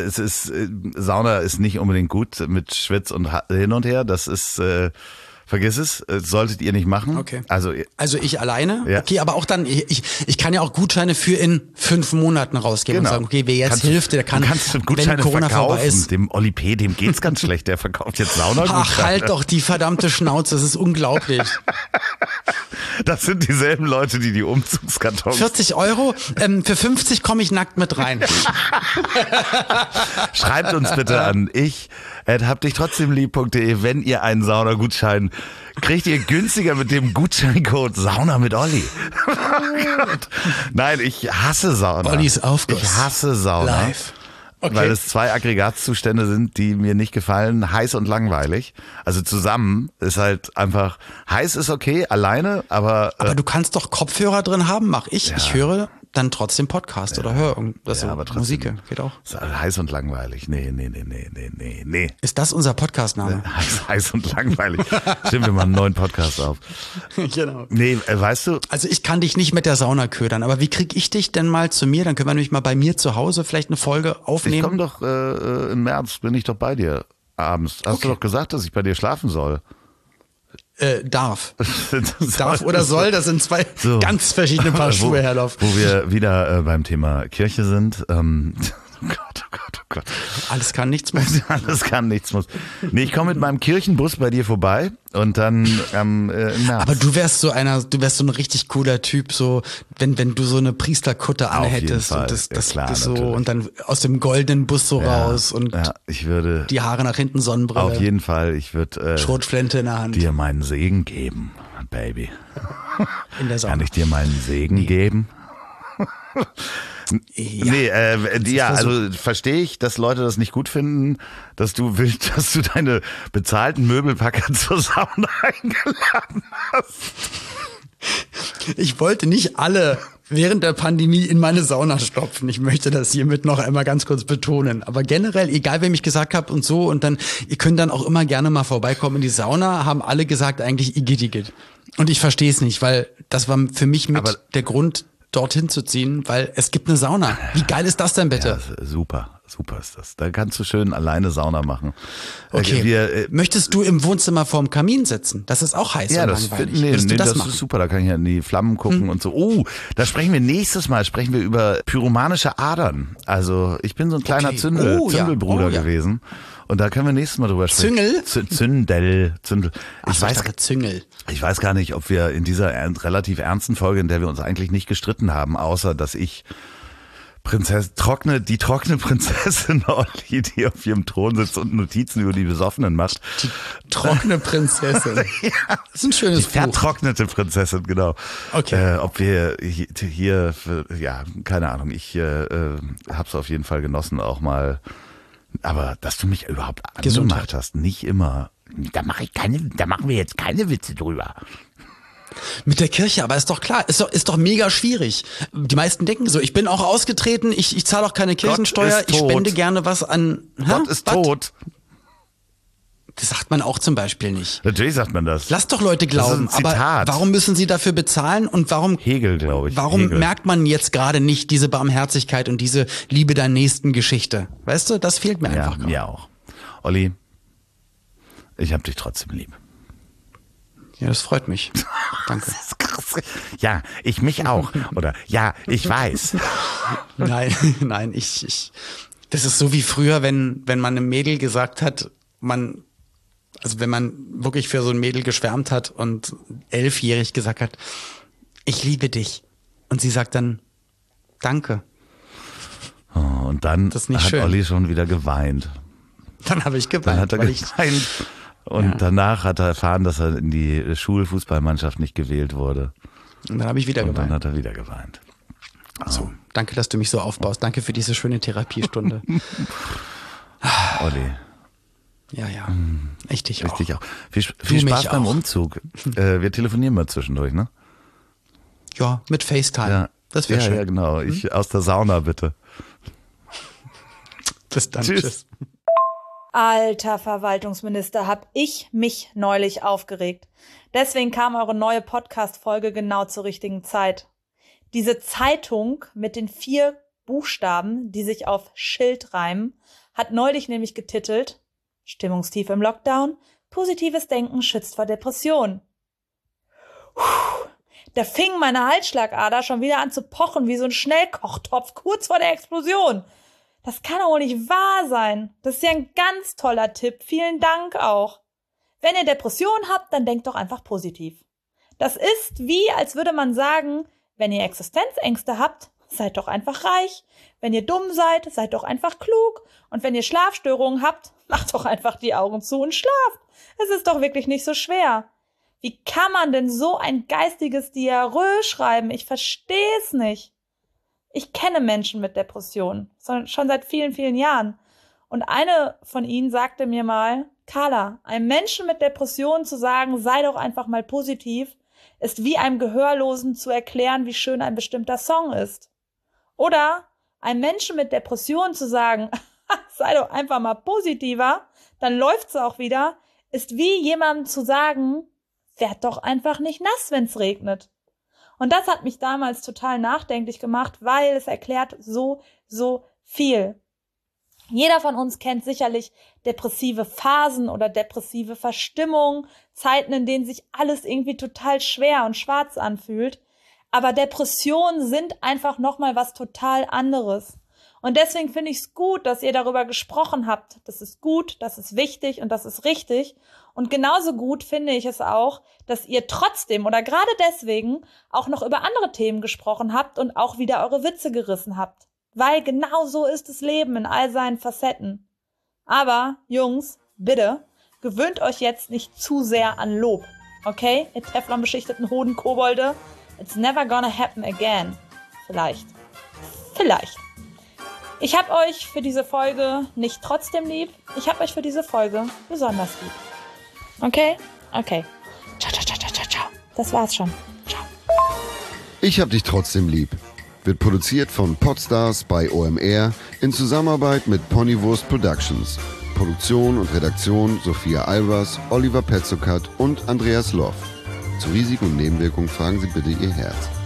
Sauna ist nicht unbedingt gut mit Schwitz und hin und her. Das ist vergiss es, solltet ihr nicht machen. Okay. Also ich alleine? Ja. Okay, aber auch dann, ich kann ja auch Gutscheine für in 5 Monaten rausgeben und sagen, okay, wer jetzt hilft, der kann, wenn Corona verkaufen. Vorbei ist. Dem Olli P., dem geht's ganz schlecht, der verkauft jetzt Saunagutscheine. Ach, halt doch die verdammte Schnauze, das ist unglaublich. Das sind dieselben Leute, die Umzugskartons... 40 €, für 50 komme ich nackt mit rein. Schreibt uns bitte an habdichtrotzdemlieb.de, wenn ihr einen Saunagutschein kriegt, ihr günstiger mit dem Gutscheincode Sauna mit Olli. Nein, ich hasse Sauna. Ollis Aufguss. Ich hasse Sauna. Live. Okay. Weil es 2 Aggregatzustände sind, die mir nicht gefallen, heiß und langweilig. Also zusammen ist halt einfach, heiß ist okay, alleine, aber du kannst doch Kopfhörer drin haben, mach ich. Ja. Ich höre dann trotzdem Podcast oder höre aber trotzdem, Musik, geht auch. Ist heiß und langweilig. Nee. Ist das unser Podcastname? Heiß und langweilig. Stimmt, wir machen einen neuen Podcast auf. Genau. Nee, weißt du. Also ich kann dich nicht mit der Sauna ködern, aber wie krieg ich dich denn mal zu mir? Dann können wir nämlich mal bei mir zu Hause vielleicht eine Folge aufnehmen. Ich komme doch im März, bin ich doch bei dir abends. Hast du doch gesagt, dass ich bei dir schlafen soll? Darf oder soll, das sind 2 ganz verschiedene Paar Schuhe, Herr Loff. Wo wir wieder beim Thema Kirche sind. Oh Gott. Gott, oh Gott. Alles kann, nichts muss. Alles kann, nichts muss. Nee, ich komme mit meinem Kirchenbus bei dir vorbei und dann im März. Aber du wärst so ein richtig cooler Typ, so wenn du so eine Priesterkutte anhättest Fall. und das klar, so natürlich. und dann aus dem goldenen Bus so raus und ich würde die Haare nach hinten, Sonnenbrille. auf jeden Fall, ich würde Schrotflinte in der Hand. dir meinen Segen geben, Baby. In der Sauna. Kann ich dir meinen Segen geben? Ja. Also verstehe ich, dass Leute das nicht gut finden, dass du willst, dass du deine bezahlten Möbelpacker zur Sauna eingeladen hast. Ich wollte nicht alle während der Pandemie in meine Sauna stopfen. Ich möchte das hiermit noch einmal ganz kurz betonen. Aber generell, egal wem ich gesagt habe und so, und dann, ihr könnt dann auch immer gerne mal vorbeikommen in die Sauna, haben alle gesagt eigentlich Igitt. Und ich verstehe es nicht, weil das war für mich der Grund, dorthin zu ziehen, weil es gibt eine Sauna. Wie geil ist das denn bitte? Ja, super ist das. Da kannst du schön alleine Sauna machen. Okay. Möchtest du im Wohnzimmer vorm Kamin sitzen? Das ist auch heiß und langweilig. Das ist super. Da kann ich ja in die Flammen gucken und so. Oh, da nächstes Mal sprechen wir über pyromanische Adern. Also ich bin so ein kleiner Zündelbruder gewesen. Und da können wir nächstes Mal drüber sprechen. Zündel. Züngel. Ich weiß gar nicht, ob wir in dieser relativ ernsten Folge, in der wir uns eigentlich nicht gestritten haben, außer dass ich die trockene Prinzessin Olli, die auf ihrem Thron sitzt und Notizen über die Besoffenen macht. Die trockene Prinzessin. Ja, das ist ein schönes Buch. Vertrocknete Prinzessin, genau. Okay. Ob wir hier keine Ahnung, ich hab's auf jeden Fall genossen, auch mal. Aber dass du mich überhaupt angemacht hast, nicht immer. Da machen wir jetzt keine Witze drüber. Mit der Kirche, aber ist doch klar, ist doch mega schwierig. Die meisten denken so, ich bin auch ausgetreten, ich zahle auch keine Kirchensteuer, ich spende gerne was an. Gott ist tot. Das sagt man auch zum Beispiel nicht. Natürlich sagt man das. Lass doch Leute glauben, das ist ein Zitat. Aber warum müssen sie dafür bezahlen und warum Hegel, glaube ich. Warum merkt man jetzt gerade nicht diese Barmherzigkeit und diese Liebe der nächsten Geschichte? Weißt du, das fehlt mir einfach gerade. Mir auch. Olli, ich hab dich trotzdem lieb. Ja, das freut mich. Danke. Das ist krass. Ja, ich mich auch. Oder ja, ich weiß. Nein, ich. Das ist so wie früher, wenn man einem Mädel gesagt hat, also wenn man wirklich für so ein Mädel geschwärmt hat und 11-jährig gesagt hat, ich liebe dich. Und sie sagt dann, danke. Oh, und dann hat Olli schon wieder geweint. Dann habe ich geweint. Dann hat er geweint. Und danach hat er erfahren, dass er in die Schulfußballmannschaft nicht gewählt wurde. Und dann habe ich wieder geweint. Und dann hat er wieder geweint. So, danke, dass du mich so aufbaust. Danke für diese schöne Therapiestunde. Olli. Ja. Ich dich auch. Viel Spaß beim Umzug. Wir telefonieren mal zwischendurch, ne? Ja, mit FaceTime. Ja. Das wäre schön. Ja, genau. Ich aus der Sauna, bitte. Bis dann. Tschüss. Alter Verwaltungsminister, hab ich mich neulich aufgeregt. Deswegen kam eure neue Podcast-Folge genau zur richtigen Zeit. Diese Zeitung mit den 4 Buchstaben, die sich auf Schild reimen, hat neulich nämlich getitelt: Stimmungstief im Lockdown, positives Denken schützt vor Depression. Da fing meine Halsschlagader schon wieder an zu pochen wie so ein Schnellkochtopf kurz vor der Explosion. Das kann doch wohl nicht wahr sein. Das ist ja ein ganz toller Tipp. Vielen Dank auch. Wenn ihr Depressionen habt, dann denkt doch einfach positiv. Das ist wie, als würde man sagen, wenn ihr Existenzängste habt, seid doch einfach reich. Wenn ihr dumm seid, seid doch einfach klug. Und wenn ihr Schlafstörungen habt, macht doch einfach die Augen zu und schlaft. Es ist doch wirklich nicht so schwer. Wie kann man denn so ein geistiges Diarrhoe schreiben? Ich verstehe es nicht. Ich kenne Menschen mit Depressionen, schon seit vielen, vielen Jahren. Und eine von ihnen sagte mir mal, Carla, einem Menschen mit Depressionen zu sagen, sei doch einfach mal positiv, ist wie einem Gehörlosen zu erklären, wie schön ein bestimmter Song ist. Oder einem Menschen mit Depressionen zu sagen, sei doch einfach mal positiver, dann läuft's auch wieder, ist wie jemandem zu sagen, werd doch einfach nicht nass, wenn's regnet. Und das hat mich damals total nachdenklich gemacht, weil es erklärt so viel. Jeder von uns kennt sicherlich depressive Phasen oder depressive Verstimmungen, Zeiten, in denen sich alles irgendwie total schwer und schwarz anfühlt. Aber Depressionen sind einfach nochmal was total anderes. Und deswegen finde ich es gut, dass ihr darüber gesprochen habt. Das ist gut, das ist wichtig und das ist richtig. Und genauso gut finde ich es auch, dass ihr trotzdem oder gerade deswegen auch noch über andere Themen gesprochen habt und auch wieder eure Witze gerissen habt. Weil genau so ist das Leben in all seinen Facetten. Aber, Jungs, bitte, gewöhnt euch jetzt nicht zu sehr an Lob. Okay? Ihr Teflon-beschichteten Hodenkobolde. It's never gonna happen again. Vielleicht. Ich hab euch für diese Folge nicht trotzdem lieb. Ich hab euch für diese Folge besonders lieb. Okay? Okay. Ciao. Das war's schon. Ciao. Ich hab dich trotzdem lieb. Wird produziert von Podstars bei OMR in Zusammenarbeit mit Ponywurst Productions. Produktion und Redaktion Sophia Albers, Oliver Petzokat und Andreas Loff. Zu Risiken und Nebenwirkungen fragen Sie bitte Ihr Herz.